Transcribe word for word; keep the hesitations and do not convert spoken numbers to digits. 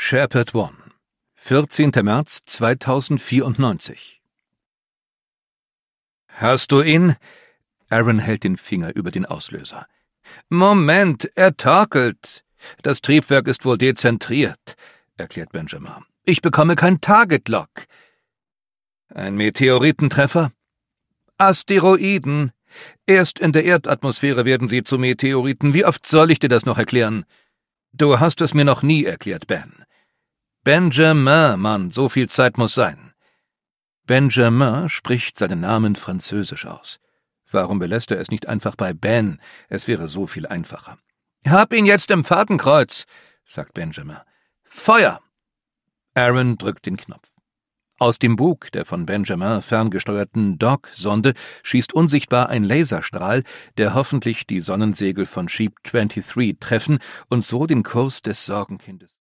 Shepard One, vierzehnter März zweitausendvierundneunzig. »Hast du ihn?« Aaron hält den Finger über den Auslöser. »Moment, er torkelt. Das Triebwerk ist wohl dezentriert«, erklärt Benjamin. »Ich bekomme kein Target-Lock.« »Ein Meteoritentreffer?« »Asteroiden. Erst in der Erdatmosphäre werden sie zu Meteoriten. Wie oft soll ich dir das noch erklären?« »Du hast es mir noch nie erklärt, Ben.« »Benjamin, Mann, so viel Zeit muss sein.« Benjamin spricht seinen Namen französisch aus. Warum belässt er es nicht einfach bei Ben? Es wäre so viel einfacher. »Hab ihn jetzt im Fadenkreuz«, sagt Benjamin. »Feuer!« Aaron drückt den Knopf. Aus dem Bug der von Benjamin ferngesteuerten Dock-Sonde schießt unsichtbar ein Laserstrahl, der hoffentlich die Sonnensegel von Sheep dreiundzwanzig treffen und so den Kurs des Sorgenkindes